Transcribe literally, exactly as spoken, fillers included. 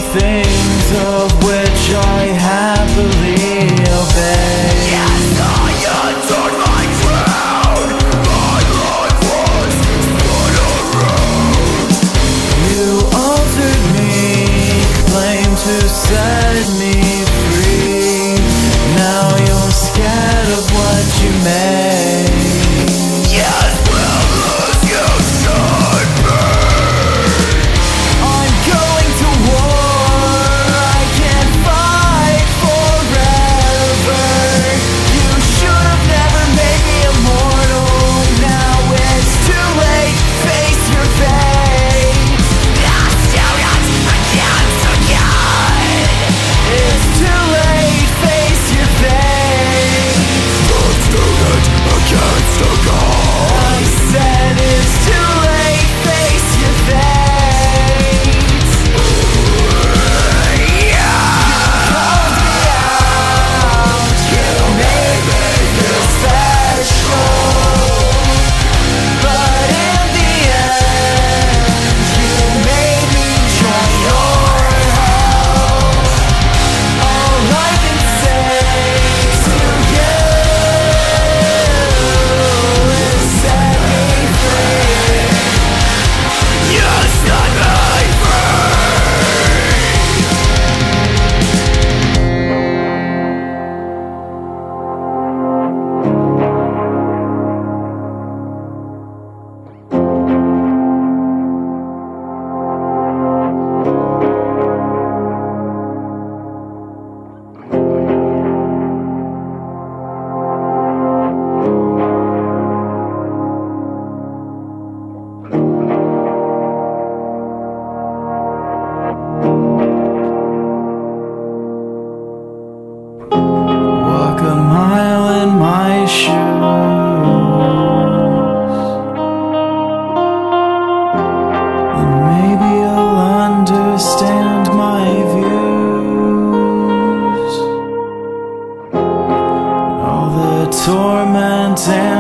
things of which I happily obey. Yes, I entered my crown. My life was spun around. You altered me, claim to set me free. Now you're scared of what you made. Yes, well as you should be. I'm going to war, I can't fight forever. You should have never made me immortal. Now it's too late, face your fate. Let's do it again, again. It's too late, face your fate. Let's do it against the gods. I said it's too late, face your fate. Yeah. Called me out, you made me feel special. But in the end, you made me join your hell. All I can say to you is set me free. You set me Walk a mile in my shoes, and maybe you'll understand my views. All the torment and